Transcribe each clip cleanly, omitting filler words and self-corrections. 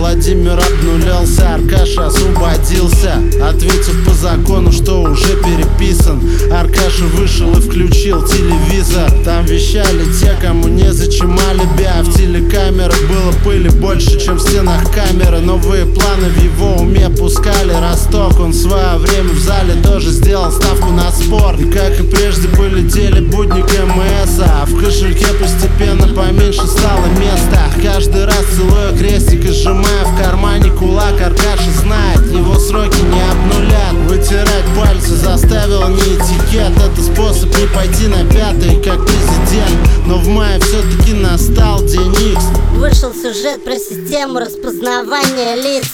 Владимир обнулялся, Аркаша освободился, ответив по закону, что уже переписан. Аркаша вышел и включил телевизор. Там вещали те, кому незачем алиби, а в телекамерах было пыли больше, чем в стенах камеры. Новые планы в его уме пускали росток. Он в свое время в зале тоже сделал ставку на спорт. И как и прежде полетели будни КМС, а в кошельке постепенно поменьше стало места. Каждый раз целую крестик и сжимая в кармане кулак. Аркаша знает, его сроки не обнулят. Вытирать пальцы заставил не этикет. Это способ не пойти на пятый, как президент. Но в мае все-таки настал день Икс. Вышел сюжет про систему распознавания лиц.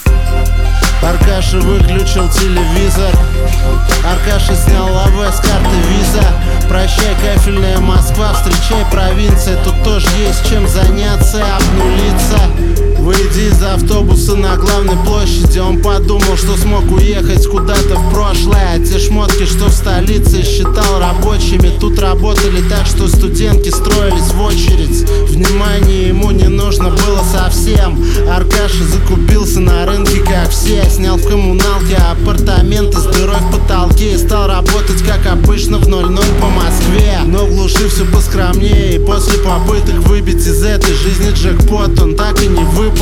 Аркаша выключил телевизор. Аркаша снял лавэ с карты виза. Прощай, кафельная Москва, встречай провинция. Тут тоже есть чем заняться и обнулиться. Выйди из автобуса на главной площади. Он подумал, что смог уехать куда-то в прошлое. А те шмотки, что в столице, считал рабочими. Тут работали так, что студентки строились в очередь. Внимание ему не нужно было совсем. Аркаша закупился на рынке, как все. Снял в коммуналке апартаменты с дырой в потолке и стал работать, как обычно, в 00 по Москве. Но в глуши все поскромнее. И после попыток выбить из этой жизни джекпот, он так и не выпал.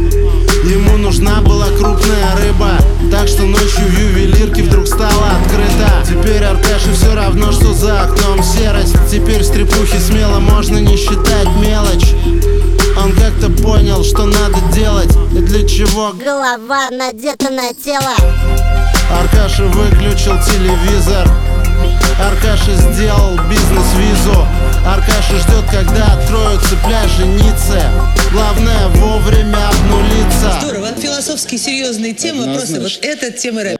Ему нужна была крупная рыба, так что ночью в ювелирке вдруг стала открыта. Теперь Аркаше все равно, что за окном серость. Теперь в стрепухе смело можно не считать мелочь. Он как-то понял, что надо делать и для чего. Голова надета на тело. Аркаша выключил телевизор. Аркаша сделал бизнес-визу. Аркаша ждет, когда откроются пляжи Ниццы. Главное вовремя обнулиться. Здорово, философские серьезные темы, просто вот эта тема рэп.